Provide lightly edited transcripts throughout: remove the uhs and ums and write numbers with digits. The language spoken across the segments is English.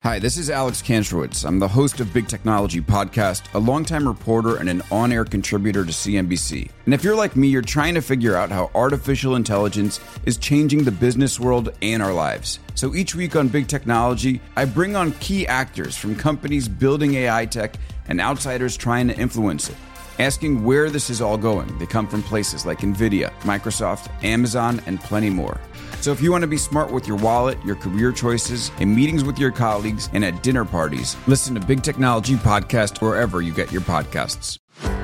Hi, this is Alex Kantrowitz. I'm the host of Big Technology Podcast, a longtime reporter and an on-air contributor to CNBC. And if you're like me, you're trying to figure out how artificial intelligence is changing the business world and our lives. So each week on Big Technology, I bring on key actors from companies building AI tech and outsiders trying to influence it, asking where this is all going. They come from places like NVIDIA, Microsoft, Amazon, and plenty more. So if you want to be smart with your wallet, your career choices, in meetings with your colleagues, and at dinner parties, listen to Big Technology Podcast wherever you get your podcasts.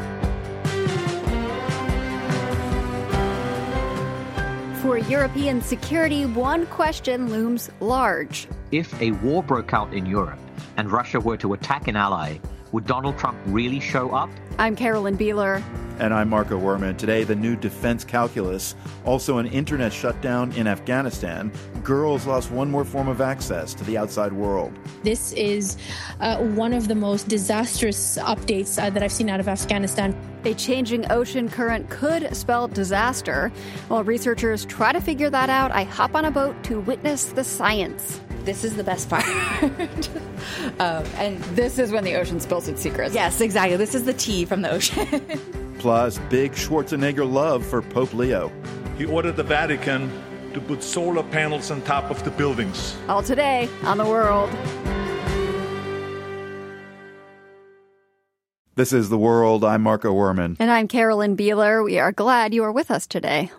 For European security, one question looms large. If a war broke out in Europe and Russia were to attack an ally, would Donald Trump really show up? I'm Carolyn Beeler. And I'm Marco Werman. Today, the new defense calculus. Also, an internet shutdown in Afghanistan. Girls lost one more form of access to the outside world. This is one of the most disastrous updates that I've seen out of Afghanistan. A changing ocean current could spell disaster. While researchers try to figure that out, I hop on a boat to witness the science. This is the best part. And this is when the ocean spills its secrets. Yes, exactly. This is the tea from the ocean. Plus, big Schwarzenegger love for Pope Leo. He ordered the Vatican to put solar panels on top of the buildings. All today on The World. This is The World. I'm Marco Werman. And I'm Carolyn Beeler. We are glad you are with us today.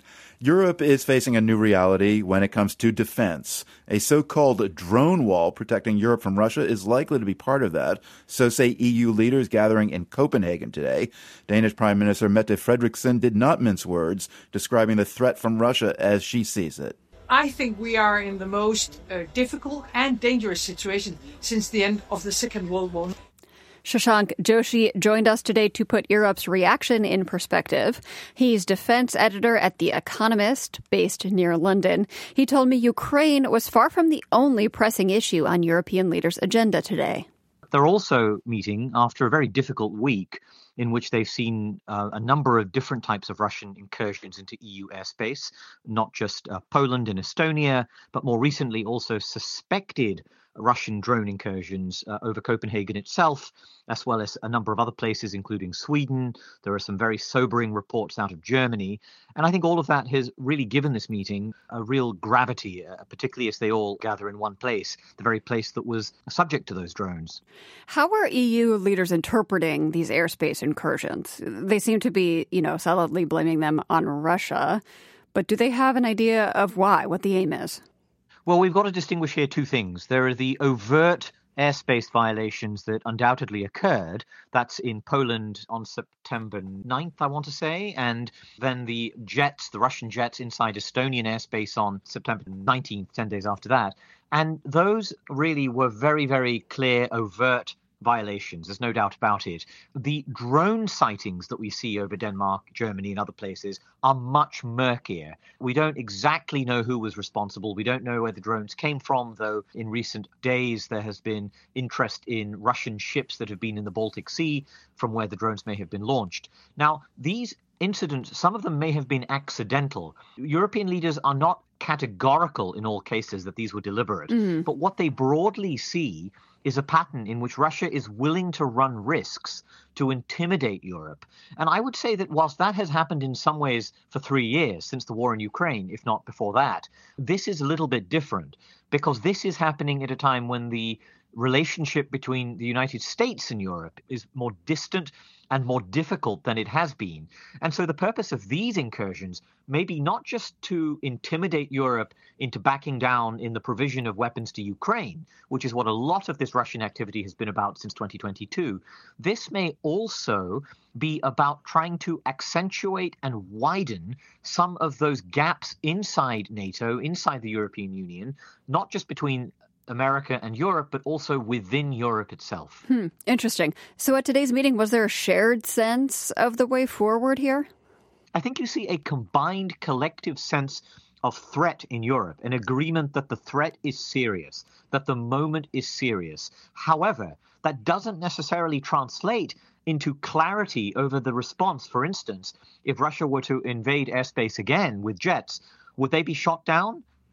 Europe is facing a new reality when it comes to defense. A so-called drone wall protecting Europe from Russia is likely to be part of that, so say EU leaders gathering in Copenhagen today. Danish Prime Minister Mette Frederiksen did not mince words, describing the threat from Russia as she sees it. I think we are in the most difficult and dangerous situation since the end of the Second World War. Shashank Joshi joined us today to put Europe's reaction in perspective. He's defense editor at The Economist, based near London. He told me Ukraine was far from the only pressing issue on European leaders' agenda today. They're also meeting after a very difficult week in which they've seen a number of different types of Russian incursions into EU airspace, not just Poland and Estonia, but more recently also suspected Russian drone incursions over Copenhagen itself, as well as a number of other places, including Sweden. There are some very sobering reports out of Germany. And I think all of that has really given this meeting a real gravity, particularly as they all gather in one place, the very place that was subject to those drones. How are EU leaders interpreting these airspace incursions? They seem to be, solidly blaming them on Russia. But do they have an idea of why, what the aim is? Well, we've got to distinguish here two things. There are the overt airspace violations that undoubtedly occurred. That's in Poland on September 9th, I want to say. And then the Russian jets inside Estonian airspace on September 19th, 10 days after that. And those really were very, very clear, overt violations. There's no doubt about it. The drone sightings that we see over Denmark, Germany, and other places are much murkier. We don't exactly know who was responsible. We don't know where the drones came from, though in recent days there has been interest in Russian ships that have been in the Baltic Sea from where the drones may have been launched. Now, these incidents, some of them may have been accidental. European leaders are not categorical in all cases that these were deliberate. But what they broadly see is a pattern in which Russia is willing to run risks to intimidate Europe. And I would say that whilst that has happened in some ways for 3 years since the war in Ukraine, if not before that, this is a little bit different because this is happening at a time when the relationship between the United States and Europe is more distant and more difficult than it has been. And so the purpose of these incursions may be not just to intimidate Europe into backing down in the provision of weapons to Ukraine, which is what a lot of this Russian activity has been about since 2022. This may also be about trying to accentuate and widen some of those gaps inside NATO, inside the European Union, not just between America and Europe, but also within Europe itself. Interesting. So at today's meeting, was there a shared sense of the way forward here? I think you see a combined collective sense of threat in Europe, an agreement that the threat is serious, that the moment is serious. However, that doesn't necessarily translate into clarity over the response. For instance, if Russia were to invade airspace again with jets, would they be shot down?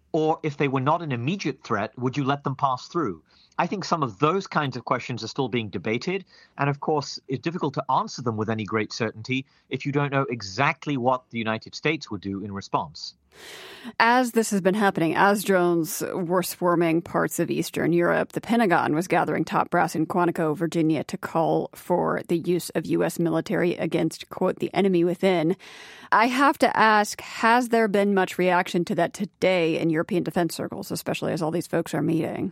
Or if they were not an immediate threat, would you let them pass through? I think some of those kinds of questions are still being debated. And of course, it's difficult to answer them with any great certainty if you don't know exactly what the United States would do in response. As this has been happening, as drones were swarming parts of Eastern Europe, the Pentagon was gathering top brass in Quantico, Virginia, to call for the use of U.S. military against, quote, the enemy within. I have to ask, has there been much reaction to that today in European defense circles, especially as all these folks are meeting?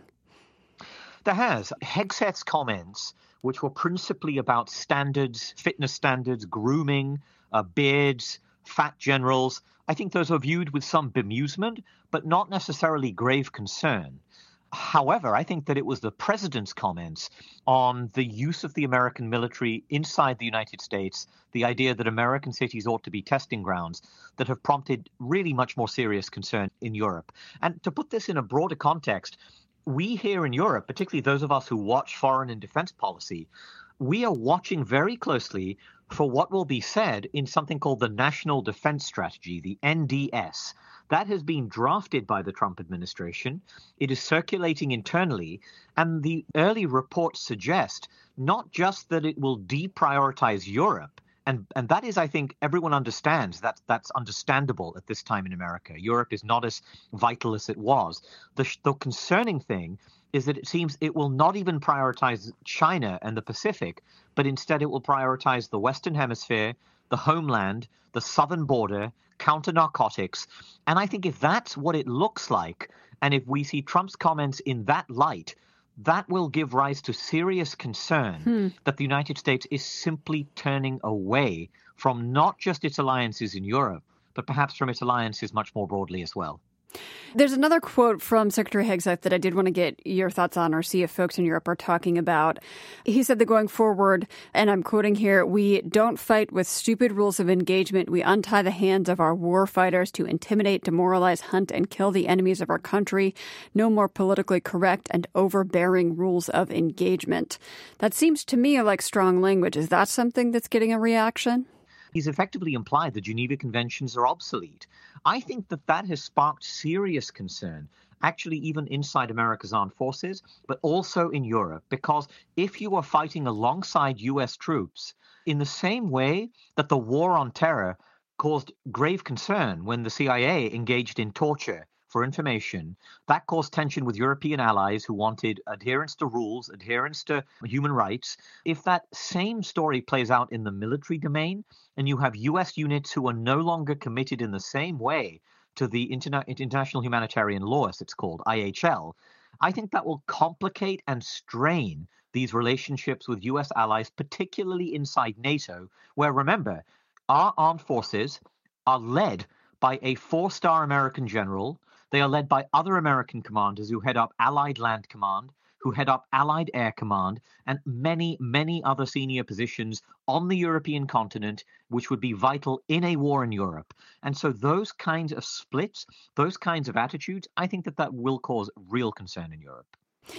There has. Hegseth's comments, which were principally about standards, fitness standards, grooming, beards, fat generals, I think those are viewed with some bemusement, but not necessarily grave concern. However, I think that it was the president's comments on the use of the American military inside the United States, the idea that American cities ought to be testing grounds, that have prompted really much more serious concern in Europe. And to put this in a broader context, we here in Europe, particularly those of us who watch foreign and defense policy, we are watching very closely for what will be said in something called the National Defense Strategy, the NDS. That has been drafted by the Trump administration. It is circulating internally, and the early reports suggest not just that it will deprioritize Europe, and that is, I think, everyone understands that's understandable at this time in America. Europe is not as vital as it was. The concerning thing is that it seems it will not even prioritize China and the Pacific, but instead it will prioritize the Western Hemisphere, the homeland, the southern border, counter-narcotics. And I think if that's what it looks like, and if we see Trump's comments in that light, that will give rise to serious concern that the United States is simply turning away from not just its alliances in Europe, but perhaps from its alliances much more broadly as well. There's another quote from Secretary Hegseth that I did want to get your thoughts on or see if folks in Europe are talking about. He said that going forward, and I'm quoting here, "We don't fight with stupid rules of engagement. We untie the hands of our war fighters to intimidate, demoralize, hunt, and kill the enemies of our country. No more politically correct and overbearing rules of engagement." That seems to me like strong language. Is that something that's getting a reaction? He's effectively implied the Geneva Conventions are obsolete. I think that has sparked serious concern, actually even inside America's armed forces, but also in Europe, because if you are fighting alongside U.S. troops in the same way that the war on terror caused grave concern when the CIA engaged in torture for information, that caused tension with European allies who wanted adherence to rules, adherence to human rights. If that same story plays out in the military domain, and you have U.S. units who are no longer committed in the same way to the International Humanitarian Law, as it's called, IHL, I think that will complicate and strain these relationships with U.S. allies, particularly inside NATO, where, remember, our armed forces are led by a 4-star American general. They are led by other American commanders who head up Allied Land Command, who head up Allied Air Command, and many, many other senior positions on the European continent, which would be vital in a war in Europe. And so those kinds of splits, those kinds of attitudes, I think that will cause real concern in Europe.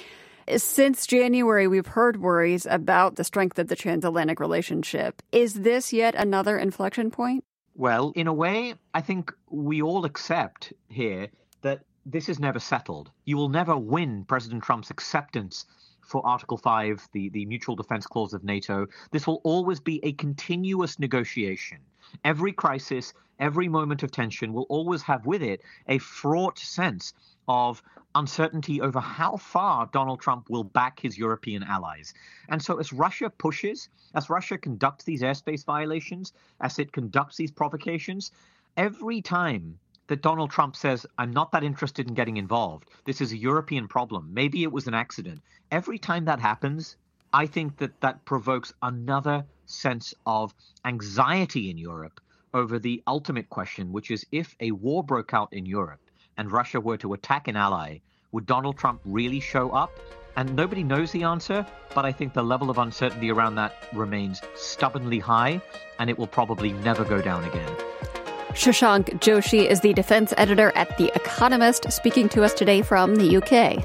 Since January, we've heard worries about the strength of the transatlantic relationship. Is this yet another inflection point? Well, in a way, I think we all accept here that this is never settled. You will never win President Trump's acceptance for Article 5, the Mutual Defense Clause of NATO. This will always be a continuous negotiation. Every crisis, every moment of tension will always have with it a fraught sense of uncertainty over how far Donald Trump will back his European allies. And so as Russia pushes, as Russia conducts these airspace violations, as it conducts these provocations, every time that Donald Trump says, "I'm not that interested in getting involved. This is a European problem. Maybe it was an accident." Every time that happens, I think that provokes another sense of anxiety in Europe over the ultimate question, which is if a war broke out in Europe and Russia were to attack an ally, would Donald Trump really show up? And nobody knows the answer, but I think the level of uncertainty around that remains stubbornly high, and it will probably never go down again. Shashank Joshi is the defense editor at The Economist, speaking to us today from the UK.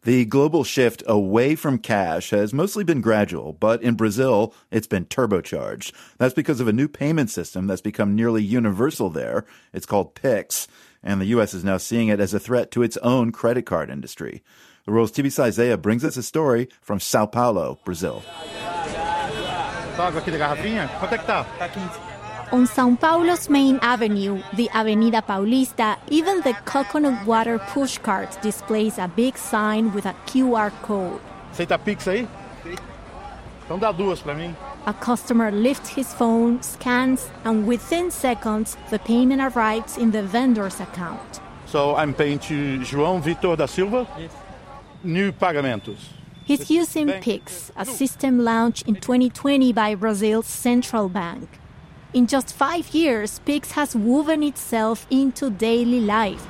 The global shift away from cash has mostly been gradual, but in Brazil, it's been turbocharged. That's because of a new payment system that's become nearly universal there. It's called Pix, and the U.S. is now seeing it as a threat to its own credit card industry. The World's TV Isaiah brings us a story from Sao Paulo, Brazil. On São Paulo's main avenue, the Avenida Paulista, even the coconut water pushcart displays a big sign with a QR code. Aceita Pix aí? Então dá duas para mim. A customer lifts his phone, scans, and within seconds, the payment arrives in the vendor's account. So I'm paying to João Vitor da Silva. Yes. New pagamentos. He's using Pix, a system launched in 2020 by Brazil's central bank. In just 5 years, Pix has woven itself into daily life.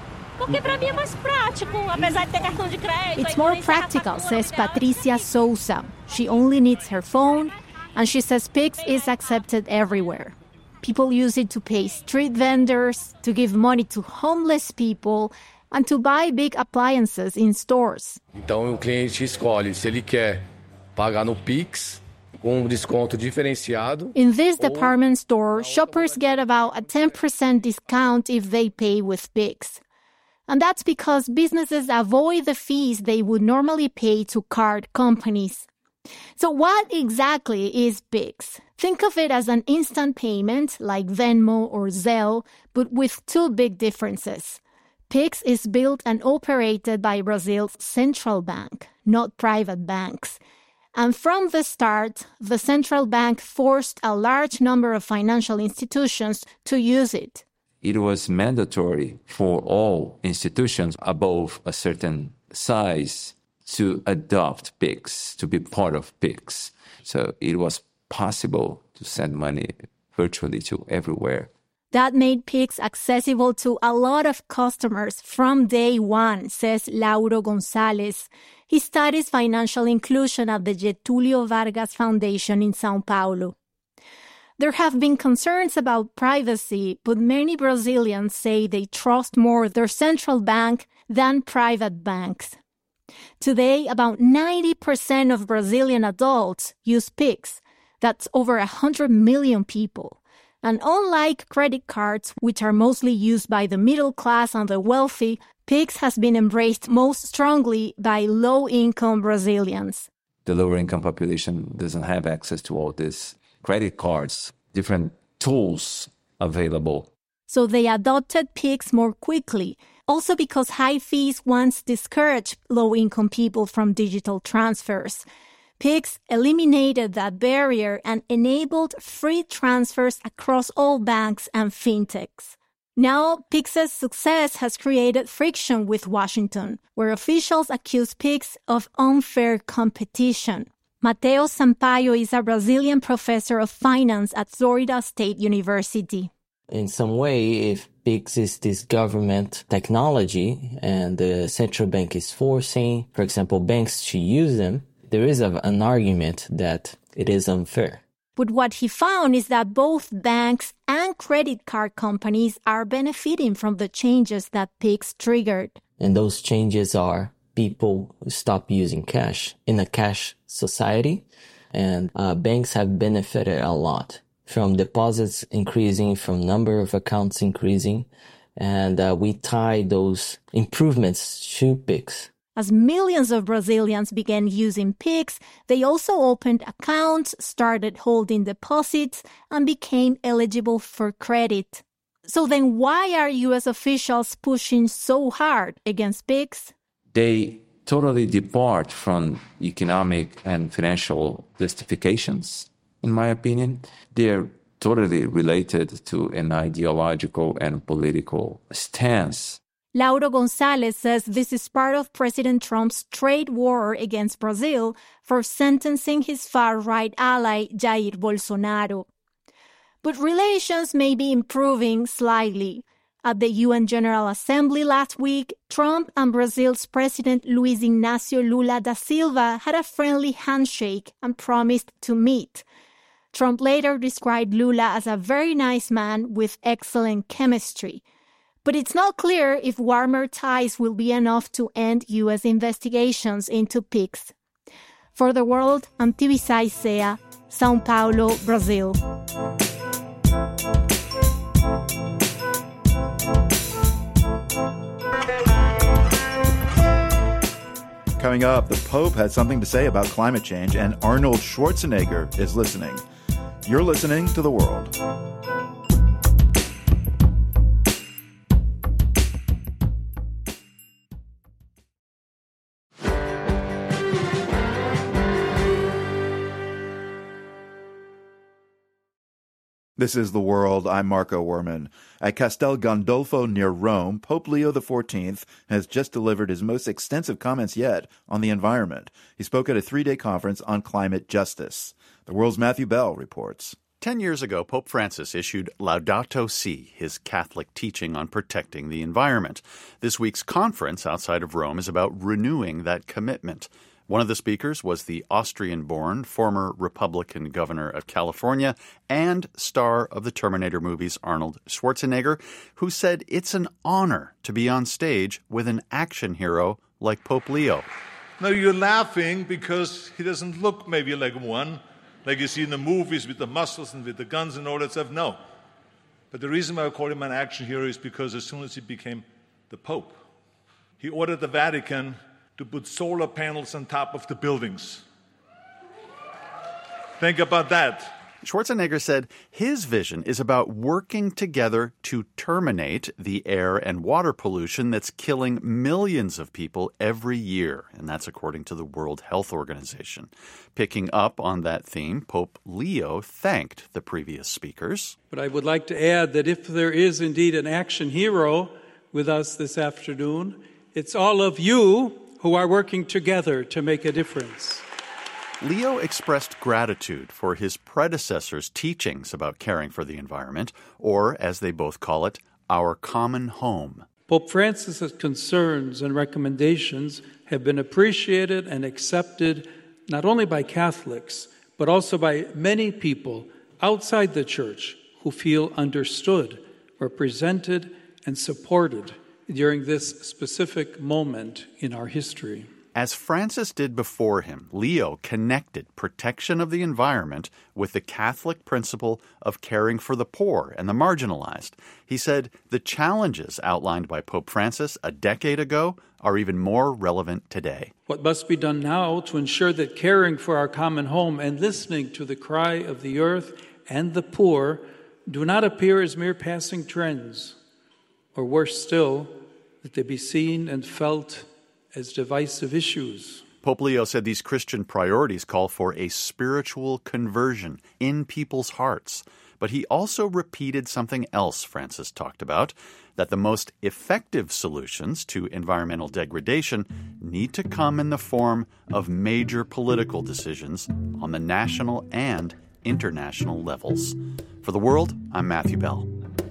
It's more practical, says Patricia Souza. She only needs her phone, and she says Pix is accepted everywhere. People use it to pay street vendors, to give money to homeless people, and to buy big appliances in stores. Então o cliente escolhe se ele quer pagar no Pix com desconto diferenciado. In this department store, shoppers get about a 10% discount if they pay with Pix. And that's because businesses avoid the fees they would normally pay to card companies. So what exactly is Pix? Think of it as an instant payment like Venmo or Zelle, but with two big differences. Pix is built and operated by Brazil's central bank, not private banks. And from the start, the central bank forced a large number of financial institutions to use it. It was mandatory for all institutions above a certain size to adopt Pix, to be part of Pix. So it was possible to send money virtually to everywhere. That made Pix accessible to a lot of customers from day one, says Lauro Gonzalez. He studies financial inclusion at the Getúlio Vargas Foundation in São Paulo. There have been concerns about privacy, but many Brazilians say they trust more their central bank than private banks. Today, about 90% of Brazilian adults use Pix. That's over 100 million people. And unlike credit cards, which are mostly used by the middle class and the wealthy, Pix has been embraced most strongly by low-income Brazilians. The lower-income population doesn't have access to all these credit cards, different tools available. So they adopted Pix more quickly, also because high fees once discouraged low-income people from digital transfers. Pix eliminated that barrier and enabled free transfers across all banks and fintechs. Now, Pix's success has created friction with Washington, where officials accuse Pix of unfair competition. Mateo Sampaio is a Brazilian professor of finance at Florida State University. In some way, if Pix is this government technology and the central bank is forcing, for example, banks to use them, there is an argument that it is unfair. But what he found is that both banks and credit card companies are benefiting from the changes that Pix triggered. And those changes are people stop using cash in a cash society, and banks have benefited a lot from deposits increasing, from number of accounts increasing, and we tie those improvements to Pix. As millions of Brazilians began using Pix, they also opened accounts, started holding deposits, and became eligible for credit. So then why are U.S. officials pushing so hard against Pix? They totally depart from economic and financial justifications, in my opinion. They're totally related to an ideological and political stance. Lauro Gonzalez says this is part of President Trump's trade war against Brazil for sentencing his far-right ally, Jair Bolsonaro. But relations may be improving slightly. At the UN General Assembly last week, Trump and Brazil's President Luiz Inácio Lula da Silva had a friendly handshake and promised to meet. Trump later described Lula as a very nice man with excellent chemistry. But it's not clear if warmer tides will be enough to end U.S. investigations into pigs. For The World, I'm Tibisay Sea, São Paulo, Brazil. Coming up, the Pope had something to say about climate change, and Arnold Schwarzenegger is listening. You're listening to The World. This is The World. I'm Marco Werman. At Castel Gandolfo near Rome, Pope Leo XIV has just delivered his most extensive comments yet on the environment. He spoke at a 3-day conference on climate justice. The World's Matthew Bell reports. 10 years ago, Pope Francis issued Laudato Si, his Catholic teaching on protecting the environment. This week's conference outside of Rome is about renewing that commitment. One of the speakers was the Austrian-born former Republican governor of California and star of the Terminator movies, Arnold Schwarzenegger, who said it's an honor to be on stage with an action hero like Pope Leo. Now you're laughing because he doesn't look maybe like one, like you see in the movies with the muscles and with the guns and all that stuff. No. But the reason why I call him an action hero is because as soon as he became the Pope, he ordered the Vatican to put solar panels on top of the buildings. Think about that. Schwarzenegger said his vision is about working together to terminate the air and water pollution that's killing millions of people every year, and that's according to the World Health Organization. Picking up on that theme, Pope Leo thanked the previous speakers. But I would like to add that if there is indeed an action hero with us this afternoon, it's all of you who are working together to make a difference. Leo expressed gratitude for his predecessors' teachings about caring for the environment, or, as they both call it, our common home. Pope Francis's concerns and recommendations have been appreciated and accepted not only by Catholics, but also by many people outside the Church who feel understood, represented, and supported during this specific moment in our history. As Francis did before him, Leo connected protection of the environment with the Catholic principle of caring for the poor and the marginalized. He said the challenges outlined by Pope Francis a decade ago are even more relevant today. What must be done now to ensure that caring for our common home and listening to the cry of the earth and the poor do not appear as mere passing trends, or worse still, that they be seen and felt as divisive issues. Pope Leo said these Christian priorities call for a spiritual conversion in people's hearts. But he also repeated something else Francis talked about, that the most effective solutions to environmental degradation need to come in the form of major political decisions on the national and international levels. For The World, I'm Matthew Bell.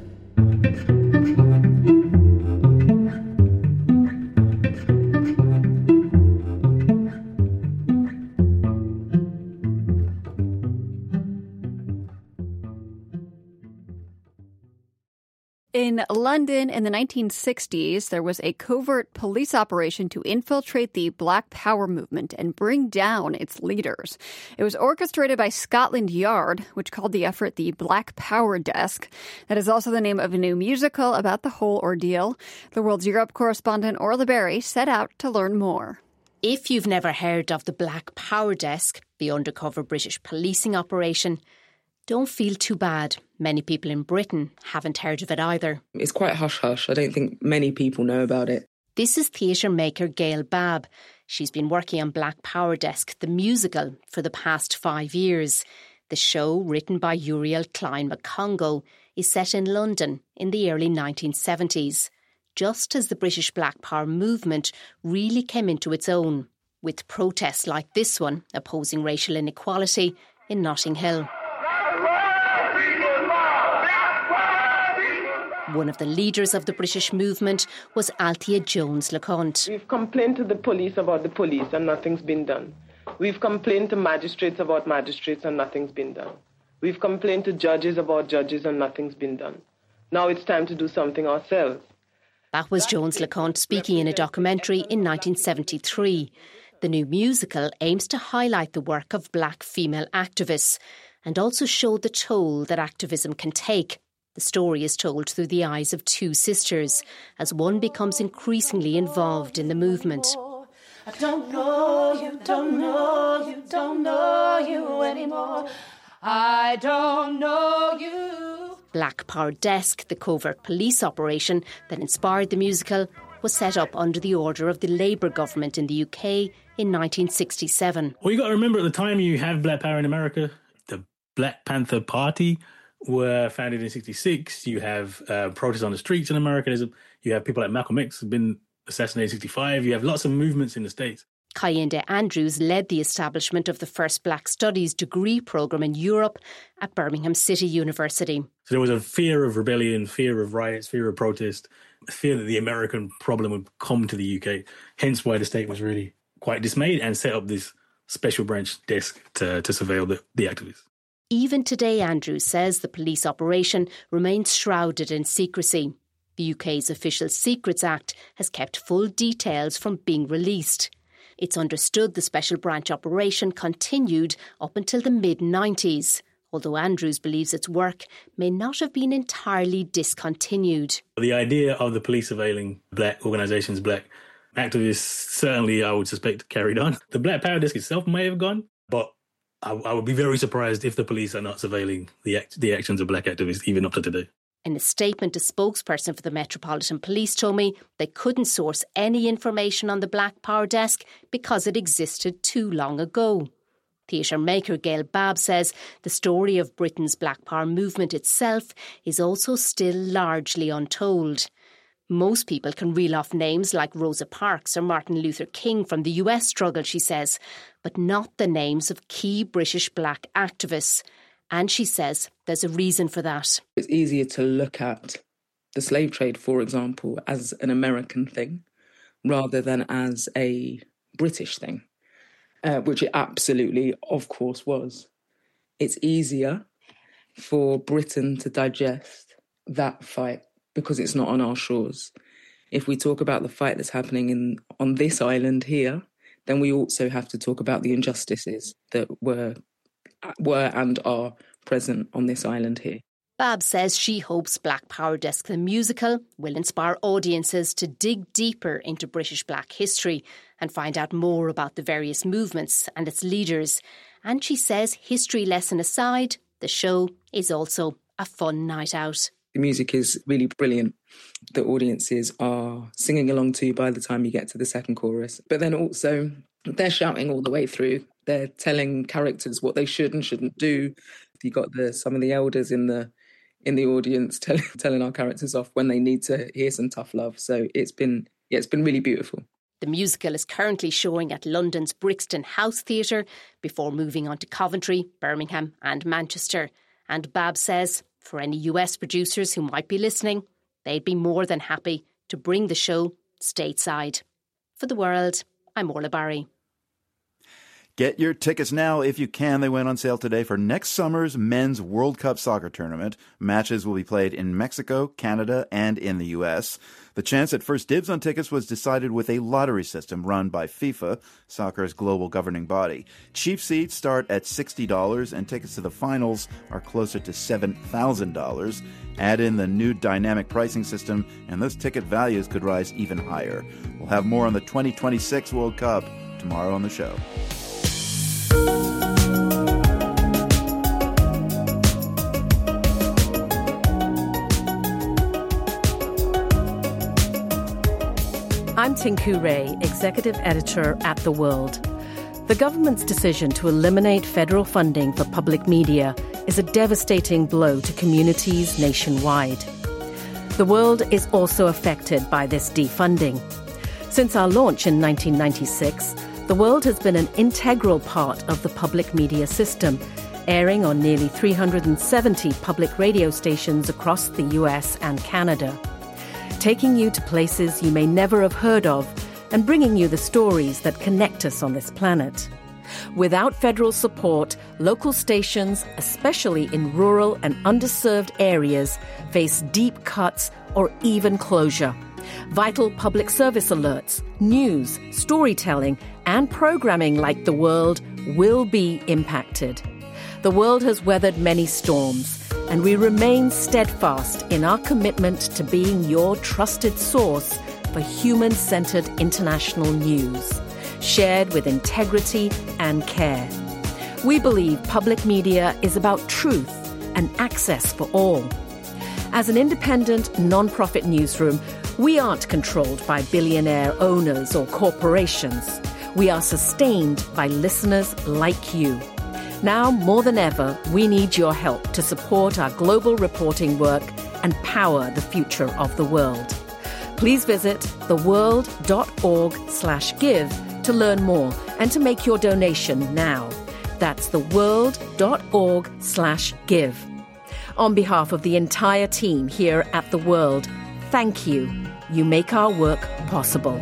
In London in the 1960s, there was a covert police operation to infiltrate the Black Power movement and bring down its leaders. It was orchestrated by Scotland Yard, which called the effort the Black Power Desk. That is also the name of a new musical about the whole ordeal. The World's Europe correspondent Orla Berry set out to learn more. If you've never heard of the Black Power Desk, the undercover British policing operation, don't feel too bad. Many people in Britain haven't heard of it either. It's quite hush-hush. I don't think many people know about it. This is theatre maker Gail Babb. She's been working on Black Power Desk, the musical, for the past 5 years. The show, written by Uriel Klein McCongo, is set in London in the early 1970s, just as the British Black Power movement really came into its own, with protests like this one opposing racial inequality in Notting Hill. One of the leaders of the British movement was Althea Jones-LeConte. We've complained to the police about the police and nothing's been done. We've complained to magistrates about magistrates and nothing's been done. We've complained to judges about judges and nothing's been done. Now it's time to do something ourselves. That was Jones LeConte speaking in a documentary in 1973. The new musical aims to highlight the work of black female activists and also show the toll that activism can take. The story is told through the eyes of two sisters as one becomes increasingly involved in the movement. I don't know you, don't know you, don't know you anymore. I don't know you. Black Power Desk, the covert police operation that inspired the musical, was set up under the order of the Labour government in the UK in 1967. Well, you got to remember at the time you have Black Power in America, the Black Panther Party were founded in 1966. You have protests on the streets in America. You have people like Malcolm X who've been assassinated in 1965. You have lots of movements in the States. Kayinde Andrews led the establishment of the first Black Studies degree programme in Europe at Birmingham City University. So there was a fear of rebellion, fear of riots, fear of protest, fear that the American problem would come to the UK. Hence why the state was really quite dismayed and set up this special branch desk to surveil the activists. Even today, Andrews says the police operation remains shrouded in secrecy. The UK's Official Secrets Act has kept full details from being released. It's understood the special branch operation continued up until the mid-90s, although Andrews believes its work may not have been entirely discontinued. The idea of the police surveilling black organisations, black activists, certainly I would suspect carried on. The Black Power Desk itself may have gone, but I would be very surprised if the police are not surveilling the actions of black activists even up to today. In a statement, a spokesperson for the Metropolitan Police told me they couldn't source any information on the Black Power Desk because it existed too long ago. Theatre maker Gail Babb says the story of Britain's Black Power movement itself is also still largely untold. Most people can reel off names like Rosa Parks or Martin Luther King from the US struggle, she says, but not the names of key British black activists. And she says there's a reason for that. It's easier to look at the slave trade, for example, as an American thing rather than as a British thing, which it absolutely, of course, was. It's easier for Britain to digest that fight because it's not on our shores. If we talk about the fight that's happening on this island here, then we also have to talk about the injustices that were and are present on this island here. Babb says she hopes Black Power Desk the musical will inspire audiences to dig deeper into British black history and find out more about the various movements and its leaders. And she says, history lesson aside, the show is also a fun night out. The music is really brilliant. The audiences are singing along to by the time you get to the second chorus. But then also, they're shouting all the way through. They're telling characters what they should and shouldn't do. You got some of the elders in the audience telling our characters off when they need to hear some tough love. So it's been really beautiful. The musical is currently showing at London's Brixton House Theatre before moving on to Coventry, Birmingham and Manchester. And Babb says for any US producers who might be listening, they'd be more than happy to bring the show stateside. For The World, I'm Orla Barry. Get your tickets now if you can. They went on sale today for next summer's Men's World Cup soccer tournament. Matches will be played in Mexico, Canada, and in the U.S. The chance at first dibs on tickets was decided with a lottery system run by FIFA, soccer's global governing body. Cheap seats start at $60, and tickets to the finals are closer to $7,000. Add in the new dynamic pricing system, and those ticket values could rise even higher. We'll have more on the 2026 World Cup tomorrow on the show. I'm Tinku Ray, Executive Editor at The World. The government's decision to eliminate federal funding for public media is a devastating blow to communities nationwide. The World is also affected by this defunding. Since our launch in 1996, The World has been an integral part of the public media system, airing on nearly 370 public radio stations across the US and Canada, taking you to places you may never have heard of and bringing you the stories that connect us on this planet. Without federal support, local stations, especially in rural and underserved areas, face deep cuts or even closure. Vital public service alerts, news, storytelling, and programming like The World will be impacted. The world has weathered many storms, and we remain steadfast in our commitment to being your trusted source for human-centered international news, shared with integrity and care. We believe public media is about truth and access for all. As an independent, non-profit newsroom, we aren't controlled by billionaire owners or corporations. We are sustained by listeners like you. Now, more than ever, we need your help to support our global reporting work and power the future of the world. Please visit theworld.org/give to learn more and to make your donation now. That's theworld.org/give. On behalf of the entire team here at The World, thank you. You make our work possible.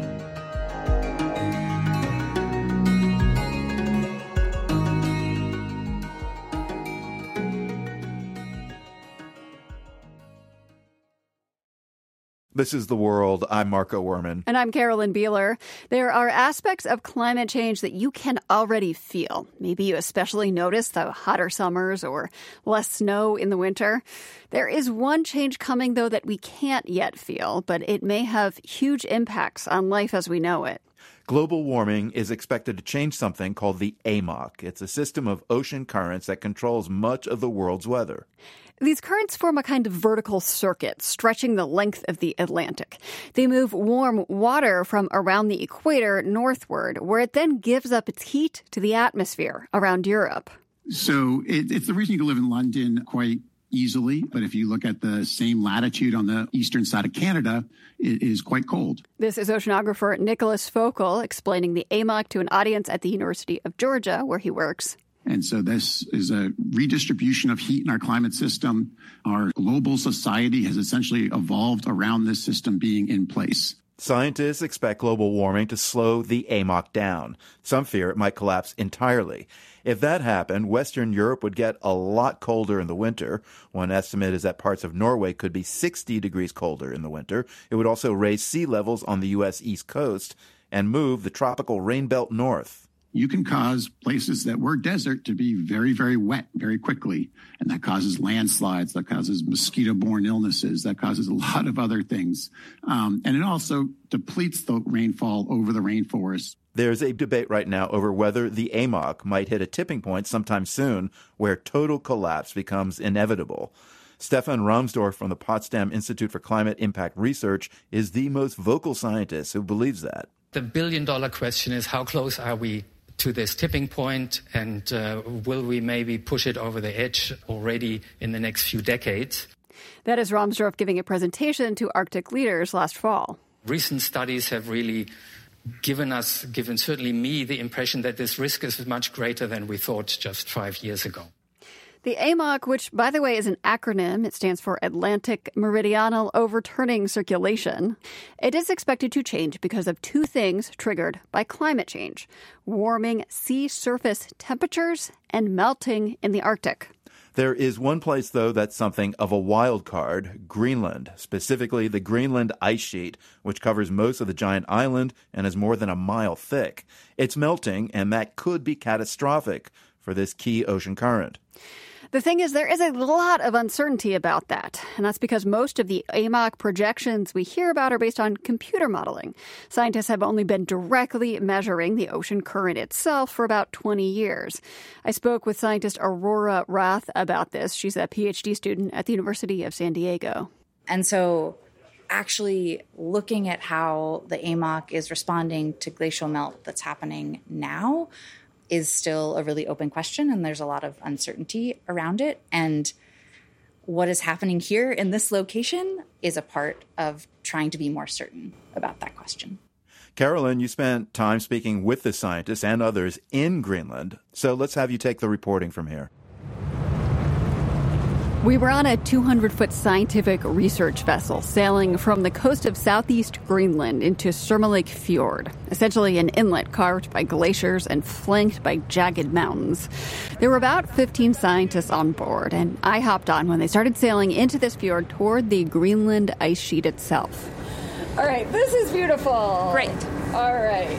This is The World. I'm Marco Werman. And I'm Carolyn Beeler. There are aspects of climate change that you can already feel. Maybe you especially notice the hotter summers or less snow in the winter. There is one change coming, though, that we can't yet feel, but it may have huge impacts on life as we know it. Global warming is expected to change something called the AMOC. It's a system of ocean currents that controls much of the world's weather. These currents form a kind of vertical circuit stretching the length of the Atlantic. They move warm water from around the equator northward, where it then gives up its heat to the atmosphere around Europe. So it's the reason you can live in London quite easily. But if you look at the same latitude on the eastern side of Canada, it is quite cold. This is oceanographer Nicholas Focal explaining the AMOC to an audience at the University of Georgia, where he works. And so this is a redistribution of heat in our climate system. Our global society has essentially evolved around this system being in place. Scientists expect global warming to slow the AMOC down. Some fear it might collapse entirely. If that happened, Western Europe would get a lot colder in the winter. One estimate is that parts of Norway could be 60 degrees colder in the winter. It would also raise sea levels on the U.S. East Coast and move the tropical rain belt north. You can cause places that were desert to be very, very wet very quickly. And that causes landslides, that causes mosquito-borne illnesses, that causes a lot of other things. And it also depletes the rainfall over the rainforest. There's a debate right now over whether the AMOC might hit a tipping point sometime soon where total collapse becomes inevitable. Stefan Rahmsdorf from the Potsdam Institute for Climate Impact Research is the most vocal scientist who believes that. The billion-dollar question is, how close are we to this tipping point, and will we maybe push it over the edge already in the next few decades? That is Rahmsdorf giving a presentation to Arctic leaders last fall. Recent studies have really given certainly me the impression that this risk is much greater than we thought just 5 years ago. The AMOC, which, by the way, is an acronym, it stands for Atlantic Meridional Overturning Circulation. It is expected to change because of two things triggered by climate change: warming sea surface temperatures and melting in the Arctic. There is one place, though, that's something of a wild card: Greenland, specifically the Greenland ice sheet, which covers most of the giant island and is more than a mile thick. It's melting, and that could be catastrophic for this key ocean current. The thing is, there is a lot of uncertainty about that, and that's because most of the AMOC projections we hear about are based on computer modeling. Scientists have only been directly measuring the ocean current itself for about 20 years. I spoke with scientist Aurora Rath about this. She's a PhD student at the University of San Diego. And so actually looking at how the AMOC is responding to glacial melt that's happening now is still a really open question, and there's a lot of uncertainty around it. And what is happening here in this location is a part of trying to be more certain about that question. Carolyn, you spent time speaking with the scientists and others in Greenland, so let's have you take the reporting from here. We were on a 200-foot scientific research vessel sailing from the coast of southeast Greenland into Surmulink Fjord, essentially an inlet carved by glaciers and flanked by jagged mountains. There were about 15 scientists on board, and I hopped on when they started sailing into this fjord toward the Greenland ice sheet itself. All right, this is beautiful. Great. All right,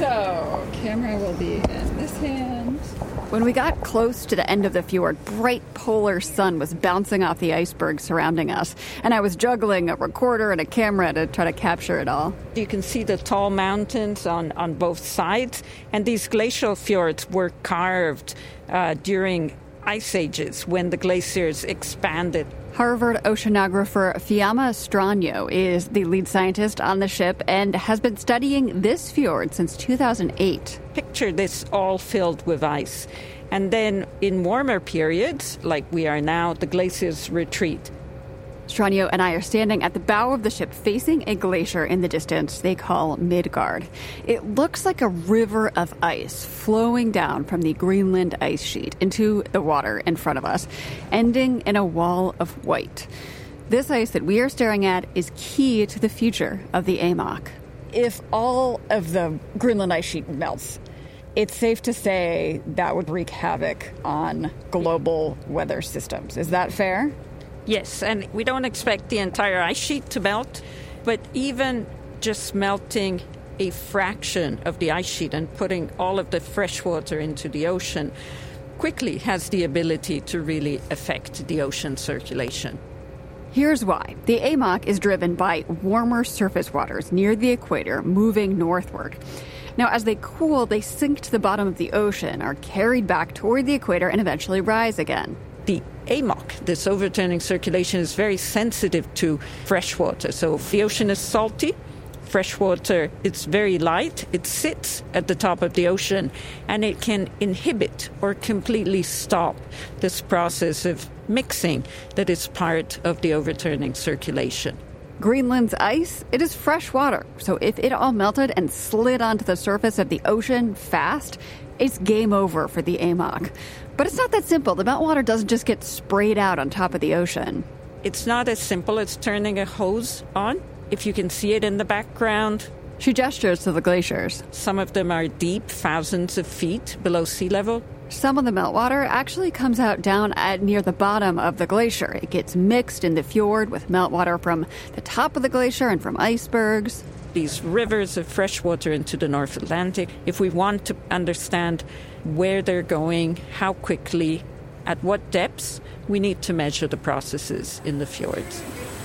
so camera will be in this hand. When we got close to the end of the fjord, bright polar sun was bouncing off the iceberg surrounding us, and I was juggling a recorder and a camera to try to capture it all. You can see the tall mountains on both sides, and these glacial fjords were carved during ice ages when the glaciers expanded. Harvard oceanographer Fiamma Strano is the lead scientist on the ship and has been studying this fjord since 2008. Picture this all filled with ice. And then in warmer periods, like we are now, the glaciers retreat. Strano and I are standing at the bow of the ship facing a glacier in the distance they call Midgard. It looks like a river of ice flowing down from the Greenland ice sheet into the water in front of us, ending in a wall of white. This ice that we are staring at is key to the future of the AMOC. If all of the Greenland ice sheet melts, it's safe to say that would wreak havoc on global weather systems. Is that fair? Yes, and we don't expect the entire ice sheet to melt, but even just melting a fraction of the ice sheet and putting all of the fresh water into the ocean quickly has the ability to really affect the ocean circulation. Here's why. The AMOC is driven by warmer surface waters near the equator moving northward. Now, as they cool, they sink to the bottom of the ocean, are carried back toward the equator, and eventually rise again. The AMOC, this overturning circulation, is very sensitive to fresh water. So if the ocean is salty, fresh water, it's very light, it sits at the top of the ocean, and it can inhibit or completely stop this process of mixing that is part of the overturning circulation. Greenland's ice, it is fresh water. So if it all melted and slid onto the surface of the ocean fast, it's game over for the AMOC. But it's not that simple. The meltwater doesn't just get sprayed out on top of the ocean. It's not as simple as turning a hose on. If you can see it in the background. She gestures to the glaciers. Some of them are deep, thousands of feet below sea level. Some of the meltwater actually comes out down at near the bottom of the glacier. It gets mixed in the fjord with meltwater from the top of the glacier and from icebergs. These rivers of fresh water into the North Atlantic, if we want to understand where they're going, how quickly, at what depths, we need to measure the processes in the fjords.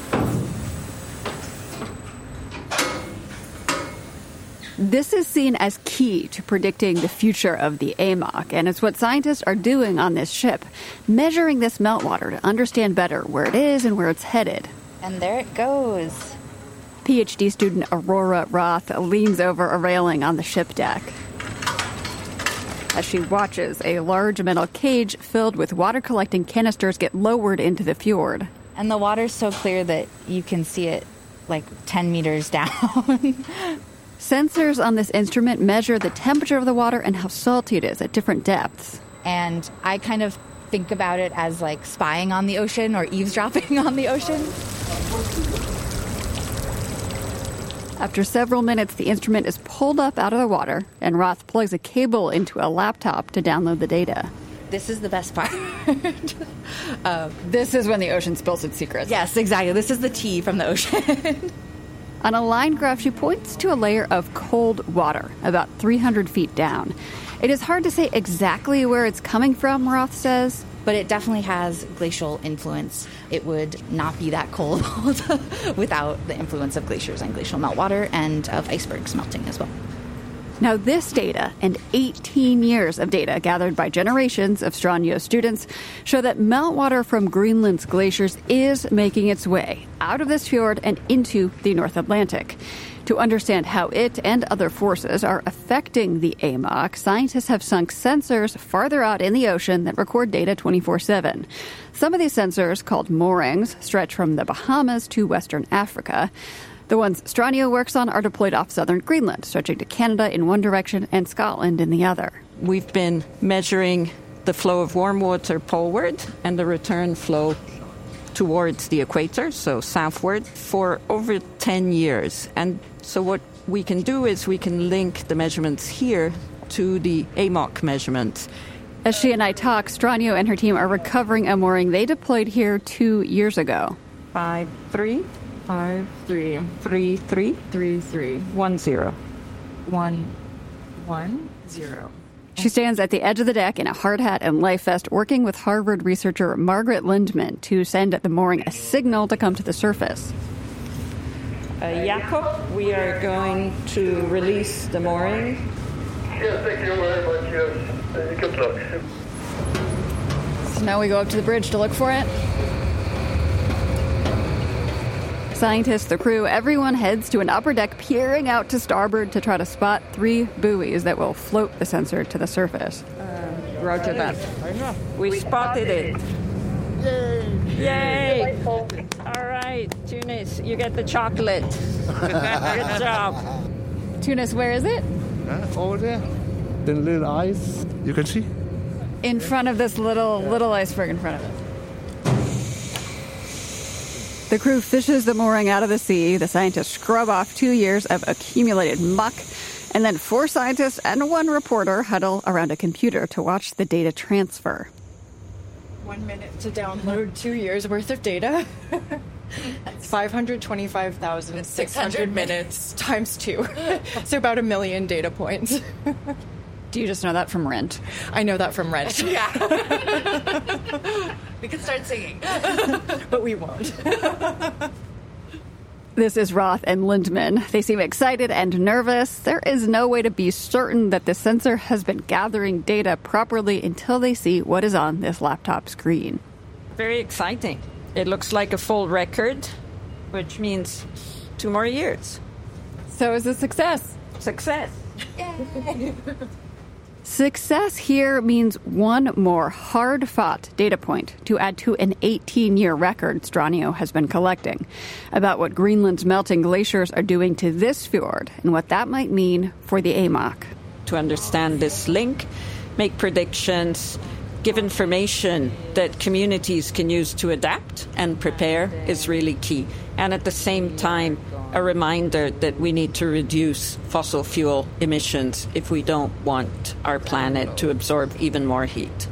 This is seen as key to predicting the future of the AMOC, and it's what scientists are doing on this ship, measuring this meltwater to understand better where it is and where it's headed. And there it goes. PhD student Aurora Roth leans over a railing on the ship deck as she watches a large metal cage filled with water-collecting canisters get lowered into the fjord. And the water's so clear that you can see it like 10 meters down. Sensors on this instrument measure the temperature of the water and how salty it is at different depths. And I kind of think about it as like spying on the ocean or eavesdropping on the ocean. After several minutes, the instrument is pulled up out of the water, and Roth plugs a cable into a laptop to download the data. This is the best part. This is when the ocean spills its secrets. Yes, exactly. This is the tea from the ocean. On a line graph, she points to a layer of cold water about 300 feet down. It is hard to say exactly where it's coming from, Roth says. But it definitely has glacial influence. It would not be that cold without the influence of glaciers and glacial meltwater and of icebergs melting as well. Now, this data and 18 years of data gathered by generations of Strano students show that meltwater from Greenland's glaciers is making its way out of this fjord and into the North Atlantic. To understand how it and other forces are affecting the AMOC, scientists have sunk sensors farther out in the ocean that record data 24/7. Some of these sensors, called moorings, stretch from the Bahamas to Western Africa. The ones Strano works on are deployed off southern Greenland, stretching to Canada in one direction and Scotland in the other. We've been measuring the flow of warm water poleward and the return flow towards the equator, so southward, for over 10 years. And so what we can do is we can link the measurements here to the AMOC measurements. As she and I talk, Strano and her team are recovering a mooring they deployed here 2 years ago. 5-3, 110. She stands at the edge of the deck in a hard hat and life vest, working with Harvard researcher Margaret Lindman to send the mooring a signal to come to the surface. Jakob, we are going to release the mooring. Yes, thank you very much. Yes. Good luck. So now we go up to the bridge to look for it. Scientists, the crew, everyone heads to an upper deck peering out to starboard to try to spot 3 buoys that will float the sensor to the surface. Roger that. We spotted it. Yay! All right, Tunis, you get the chocolate. Good job. Tunis, where is it? Over there. The little ice. You can see? In front of this little iceberg in front of it. The crew fishes the mooring out of the sea. The scientists scrub off 2 years of accumulated muck. And then 4 scientists and 1 reporter huddle around a computer to watch the data transfer. 1 minute to download 2 years worth of data. That's 525,600 minutes times 2. So about 1 million data points. Do you just know that from Rent? I know that from Rent. Yeah. We can start singing. But we won't. This is Roth and Lindman. They seem excited and nervous. There is no way to be certain that the sensor has been gathering data properly until they see what is on this laptop screen. Very exciting. It looks like a full record, which means 2 more years. So is a success. Success. Yay. Success here means 1 more hard-fought data point to add to an 18-year record Strano has been collecting about what Greenland's melting glaciers are doing to this fjord and what that might mean for the AMOC. To understand this link, make predictions, give information that communities can use to adapt and prepare is really key. And at the same time, a reminder that we need to reduce fossil fuel emissions if we don't want our planet to absorb even more heat.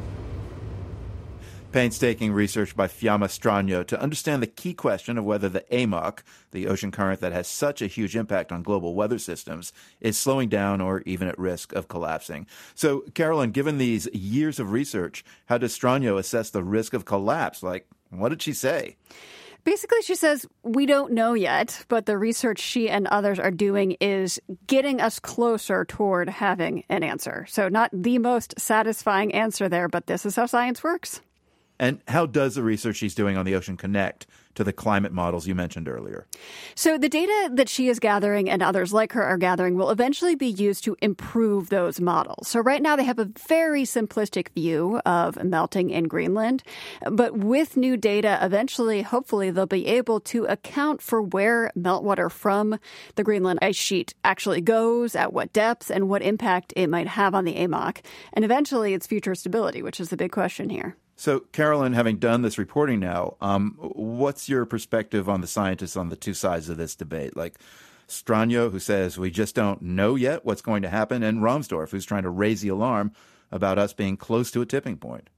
Painstaking research by Fiamma Strano to understand the key question of whether the AMOC, the ocean current that has such a huge impact on global weather systems, is slowing down or even at risk of collapsing. So, Carolyn, given these years of research, how does Strano assess the risk of collapse? Like, what did she say? Basically, she says, we don't know yet, but the research she and others are doing is getting us closer toward having an answer. So not the most satisfying answer there, but this is how science works. And how does the research she's doing on the ocean connect to the climate models you mentioned earlier? So the data that she is gathering and others like her are gathering will eventually be used to improve those models. So right now they have a very simplistic view of melting in Greenland. But with new data, eventually, hopefully, they'll be able to account for where meltwater from the Greenland ice sheet actually goes, at what depths, and what impact it might have on the AMOC. And eventually its future stability, which is the big question here. So, Carolyn, having done this reporting now, what's your perspective on the scientists on the 2 sides of this debate? Like Strano, who says we just don't know yet what's going to happen, and Rahmstorf, who's trying to raise the alarm about us being close to a tipping point.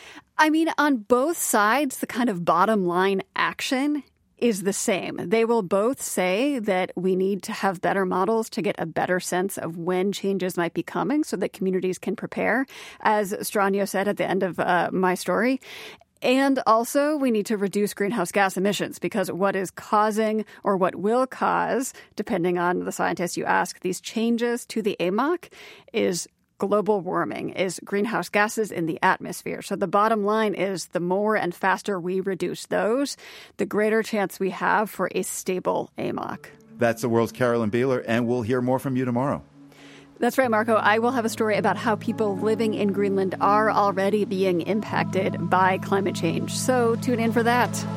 I mean, on both sides, the kind of bottom line action is the same. They will both say that we need to have better models to get a better sense of when changes might be coming so that communities can prepare, as Strano said at the end of my story. And also, we need to reduce greenhouse gas emissions because what is causing or what will cause, depending on the scientists you ask, these changes to the AMOC is global warming, is greenhouse gases in the atmosphere. So the bottom line is the more and faster we reduce those, the greater chance we have for a stable AMOC. That's the world's Carolyn Beeler, and we'll hear more from you tomorrow. That's right, Marco. I will have a story about how people living in Greenland are already being impacted by climate change. So tune in for that.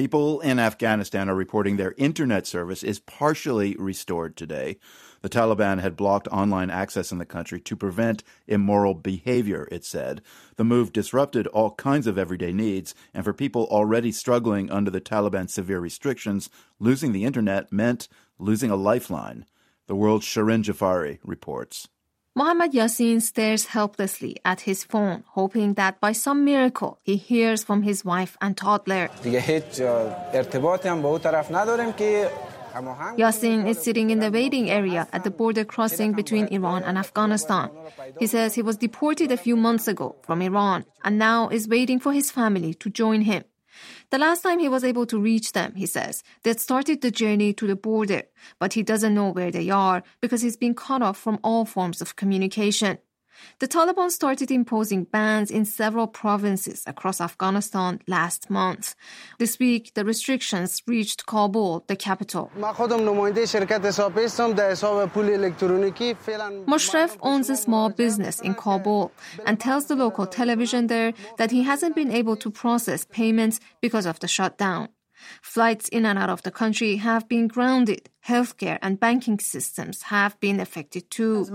People in Afghanistan are reporting their internet service is partially restored today. The Taliban had blocked online access in the country to prevent immoral behavior, it said. The move disrupted all kinds of everyday needs, and for people already struggling under the Taliban's severe restrictions, losing the internet meant losing a lifeline. The World's Shirin Jafari reports. Mohammad Yassin stares helplessly at his phone, hoping that by some miracle he hears from his wife and toddler. Yassin is sitting in the waiting area at the border crossing between Iran and Afghanistan. He says he was deported a few months ago from Iran and now is waiting for his family to join him. The last time he was able to reach them, he says, they'd started the journey to the border, but he doesn't know where they are because he's been cut off from all forms of communication. The Taliban started imposing bans in several provinces across Afghanistan last month. This week, the restrictions reached Kabul, the capital. Moshref owns a small business in Kabul and tells the local television there that he hasn't been able to process payments because of the shutdown. Flights in and out of the country have been grounded. Healthcare and banking systems have been affected too.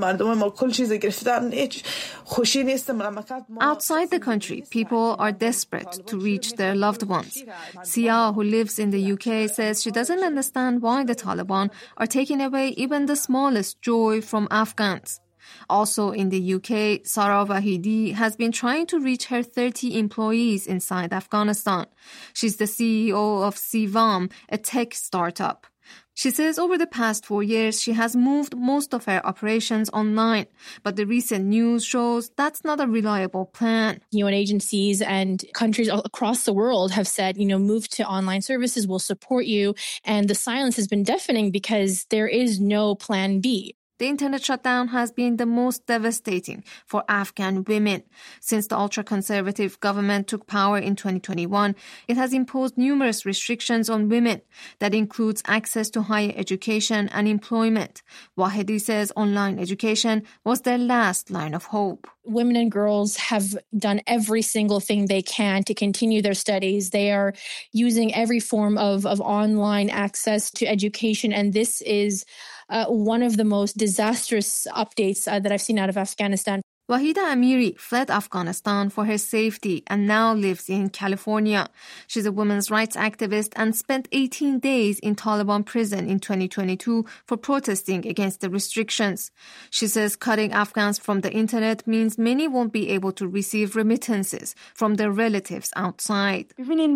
Outside the country, people are desperate to reach their loved ones. Sia, who lives in the UK, says she doesn't understand why the Taliban are taking away even the smallest joy from Afghans. Also in the UK, Sara Wahidi has been trying to reach her 30 employees inside Afghanistan. She's the CEO of Sivam, a tech startup. She says over the past 4 years, she has moved most of her operations online, but the recent news shows that's not a reliable plan. UN agencies and countries across the world have said, move to online services, we'll support you. And the silence has been deafening because there is no plan B. The internet shutdown has been the most devastating for Afghan women. Since the ultra-conservative government took power in 2021, it has imposed numerous restrictions on women. That includes access to higher education and employment. Wahidi says online education was their last line of hope. Women and girls have done every single thing they can to continue their studies. They are using every form of online access to education, and this is one of the most disastrous updates that I've seen out of Afghanistan. Wahida Amiri fled Afghanistan for her safety and now lives in California. She's a women's rights activist and spent 18 days in Taliban prison in 2022 for protesting against the restrictions. She says cutting Afghans from the internet means many won't be able to receive remittances from their relatives outside.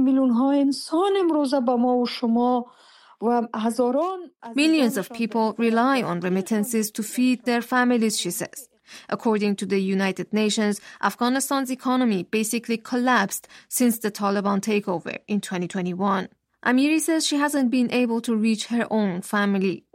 Millions of people rely on remittances to feed their families, she says. According to the United Nations, Afghanistan's economy basically collapsed since the Taliban takeover in 2021. Amiri says she hasn't been able to reach her own family.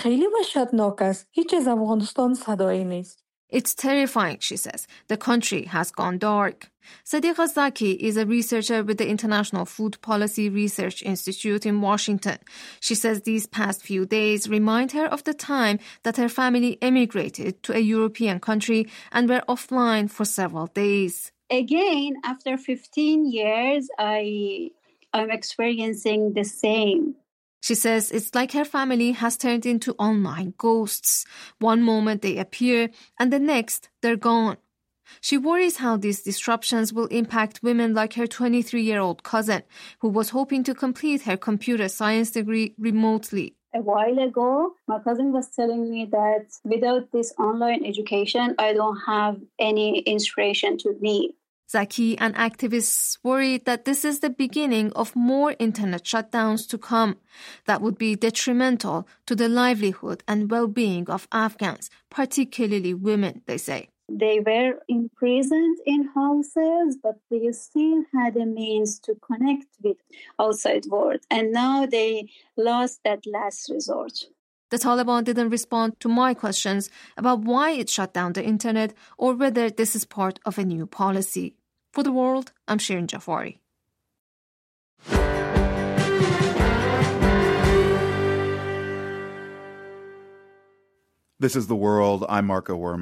It's terrifying, she says. The country has gone dark. Sadiqa Zaki is a researcher with the International Food Policy Research Institute in Washington. She says these past few days remind her of the time that her family emigrated to a European country and were offline for several days. Again, after 15 years, I'm experiencing the same. She says it's like her family has turned into online ghosts. One moment they appear, and the next they're gone. She worries how these disruptions will impact women like her 23-year-old cousin, who was hoping to complete her computer science degree remotely. A while ago, my cousin was telling me that without this online education, I don't have any inspiration to leave. Zaki and activists worry that this is the beginning of more internet shutdowns to come that would be detrimental to the livelihood and well-being of Afghans, particularly women, they say. They were imprisoned in houses, but they still had a means to connect with outside world. And now they lost that last resort. The Taliban didn't respond to my questions about why it shut down the internet or whether this is part of a new policy. For The World, I'm Shirin Jafari. This is The World. I'm Marco Werman.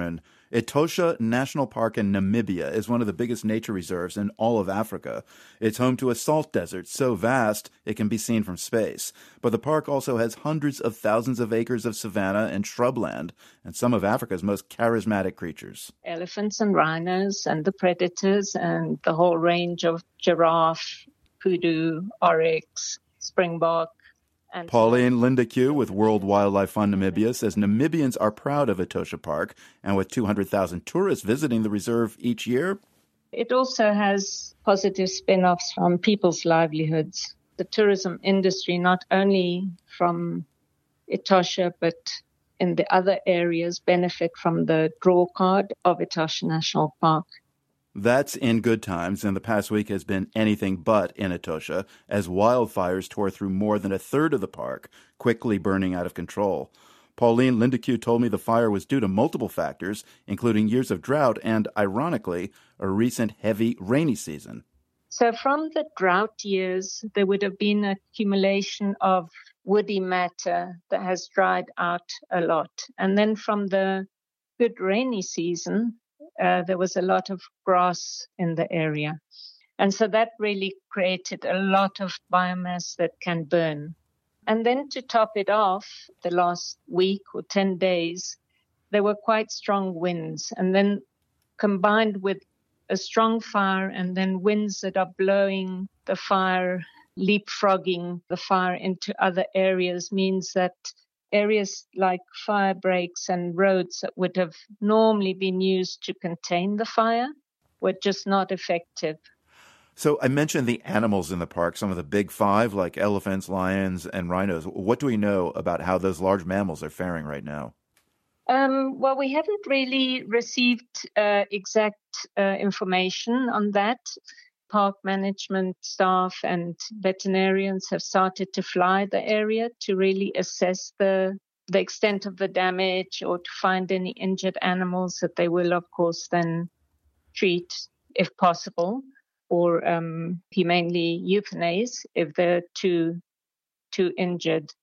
Etosha National Park in Namibia is one of the biggest nature reserves in all of Africa. It's home to a salt desert so vast it can be seen from space. But the park also has hundreds of thousands of acres of savanna and shrubland, and some of Africa's most charismatic creatures. Elephants and rhinos and the predators and the whole range of giraffe, kudu, oryx, springbok. Pauline Lindeque with World Wildlife Fund Namibia says Namibians are proud of Etosha Park, and with 200,000 tourists visiting the reserve each year, it also has positive spin-offs on people's livelihoods. The tourism industry, not only from Etosha, but in the other areas, benefit from the draw card of Etosha National Park. That's in good times, and the past week has been anything but in Etosha, as wildfires tore through more than a third of the park, quickly burning out of control. Pauline Lindeque told me the fire was due to multiple factors, including years of drought and, ironically, a recent heavy rainy season. So from the drought years, there would have been an accumulation of woody matter that has dried out a lot. And then from the good rainy season, there was a lot of grass in the area. And so that really created a lot of biomass that can burn. And then to top it off, the last week or 10 days, there were quite strong winds. And then combined with a strong fire and then winds that are blowing the fire, leapfrogging the fire into other areas means that areas like fire breaks and roads that would have normally been used to contain the fire were just not effective. So I mentioned the animals in the park, some of the big five like elephants, lions, and rhinos. What do we know about how those large mammals are faring right now? Well, we haven't really received exact information on that. Park management staff and veterinarians have started to fly the area to really assess the extent of the damage or to find any injured animals that they will, of course, then treat if possible or humanely euthanize if they're too injured.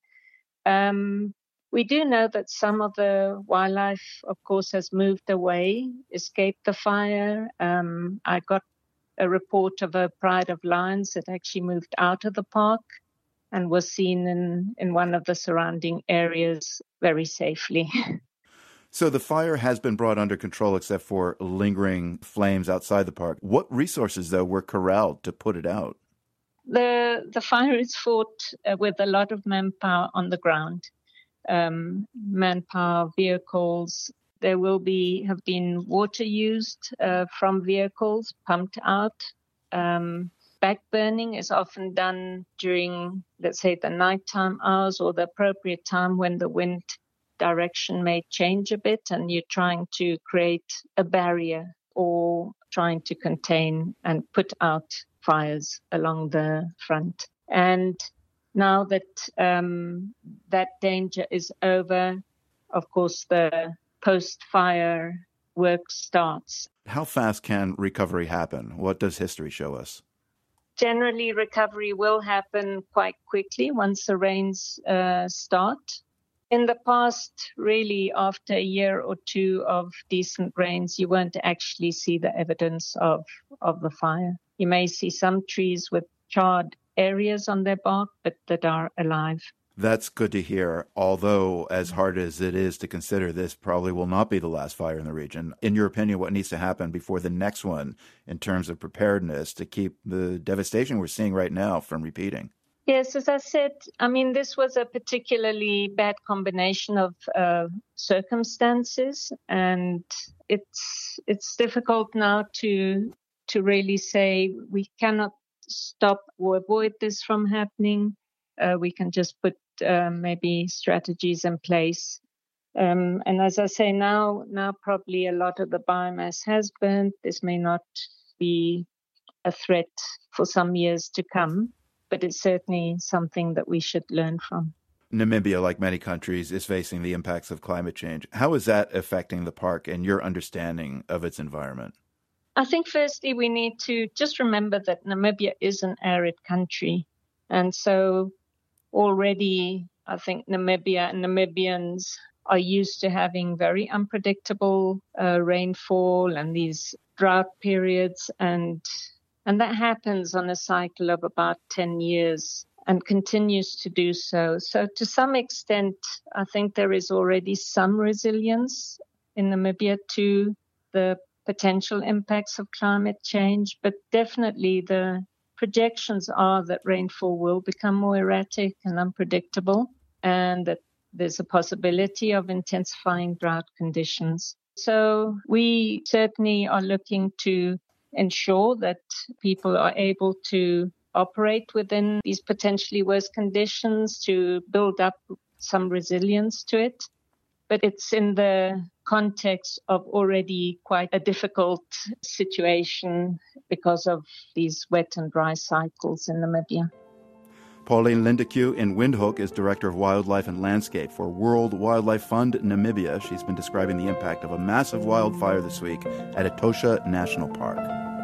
We do know that some of the wildlife, of course, has moved away, escaped the fire. I got a report of a pride of lions that actually moved out of the park and was seen in one of the surrounding areas very safely. So the fire has been brought under control except for lingering flames outside the park. What resources, though, were corralled to put it out? The fire is fought with a lot of manpower on the ground. Manpower, vehicles. There will have been water used from vehicles pumped out. Backburning is often done during, let's say, the nighttime hours or the appropriate time when the wind direction may change a bit and you're trying to create a barrier or trying to contain and put out fires along the front. And now that that danger is over, of course, the post-fire work starts. How fast can recovery happen? What does history show us? Generally, recovery will happen quite quickly once the rains start. In the past, really, after a year or two of decent rains, you won't actually see the evidence of the fire. You may see some trees with charred areas on their bark, but that are alive. That's good to hear, although as hard as it is to consider, this probably will not be the last fire in the region. In your opinion, what needs to happen before the next one in terms of preparedness to keep the devastation we're seeing right now from repeating? Yes, as I said, this was a particularly bad combination of circumstances, and it's difficult now to really say we cannot stop or avoid this from happening. We can just put maybe strategies in place. And as I say, now probably a lot of the biomass has burned. This may not be a threat for some years to come, but it's certainly something that we should learn from. Namibia, like many countries, is facing the impacts of climate change. How is that affecting the park and your understanding of its environment? I think firstly we need to just remember that Namibia is an arid country. And so already I think Namibia and Namibians are used to having very unpredictable rainfall and these drought periods, and that happens on a cycle of about 10 years and continues to do so. So to some extent, I think there is already some resilience in Namibia to the potential impacts of climate change, but definitely the projections are that rainfall will become more erratic and unpredictable, and that there's a possibility of intensifying drought conditions. So we certainly are looking to ensure that people are able to operate within these potentially worse conditions, to build up some resilience to it. But it's in the context of already quite a difficult situation because of these wet and dry cycles in Namibia. Pauline Lindeque in Windhoek is Director of Wildlife and Landscape for World Wildlife Fund Namibia. She's been describing the impact of a massive wildfire this week at Etosha National Park.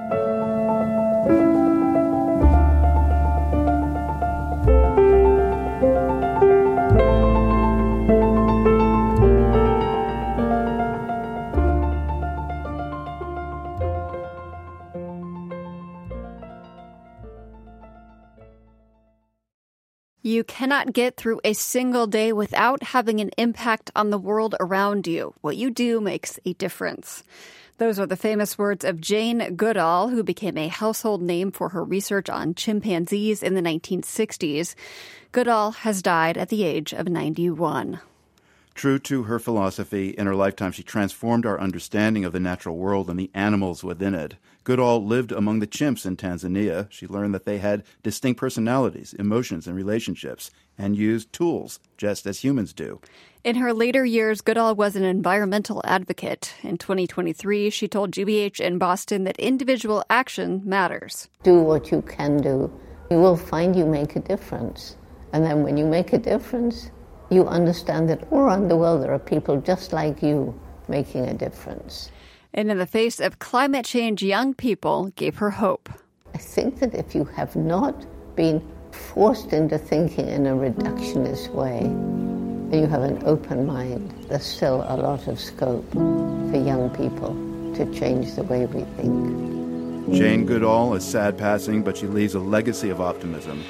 You cannot get through a single day without having an impact on the world around you. What you do makes a difference. Those are the famous words of Jane Goodall, who became a household name for her research on chimpanzees in the 1960s. Goodall has died at the age of 91. True to her philosophy, in her lifetime she transformed our understanding of the natural world and the animals within it. Goodall lived among the chimps in Tanzania. She learned that they had distinct personalities, emotions, and relationships, and used tools, just as humans do. In her later years, Goodall was an environmental advocate. In 2023, she told GBH in Boston that individual action matters. Do what you can do. You will find you make a difference. And then when you make a difference, you understand that all around the world there are people just like you making a difference. And in the face of climate change, young people gave her hope. I think that if you have not been forced into thinking in a reductionist way, and you have an open mind, there's still a lot of scope for young people to change the way we think. Jane Goodall is sad passing, but she leaves a legacy of optimism.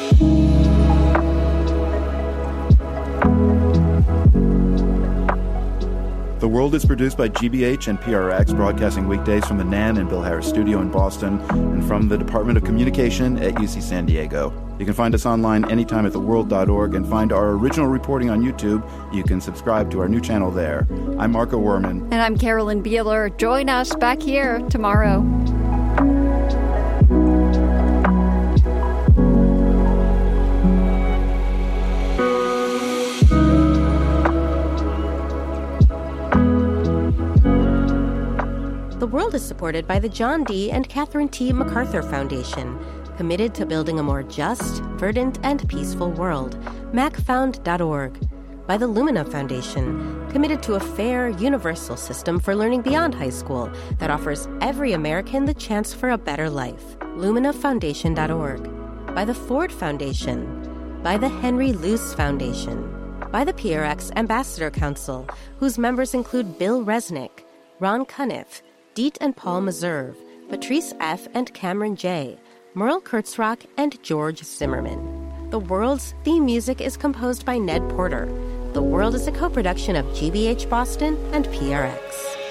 The World is produced by GBH and PRX, broadcasting weekdays from the Nan and Bill Harris studio in Boston and from the Department of Communication at UC San Diego. You can find us online anytime at theworld.org and find our original reporting on YouTube. You can subscribe to our new channel there. I'm Marco Werman. And I'm Carolyn Beeler. Join us back here tomorrow. The World is supported by the John D. and Catherine T. MacArthur Foundation, committed to building a more just, verdant, and peaceful world. macfound.org. By the Lumina Foundation, committed to a fair, universal system for learning beyond high school that offers every American the chance for a better life. luminafoundation.org. By the Ford Foundation. By the Henry Luce Foundation. By the PRX Ambassador Council, whose members include Bill Resnick, Ron Cuniff, Diet and Paul Meserve, Patrice F. and Cameron J., Merle Kurtzrock, and George Zimmerman. The World's theme music is composed by Ned Porter. The World is a co-production of GBH Boston and PRX.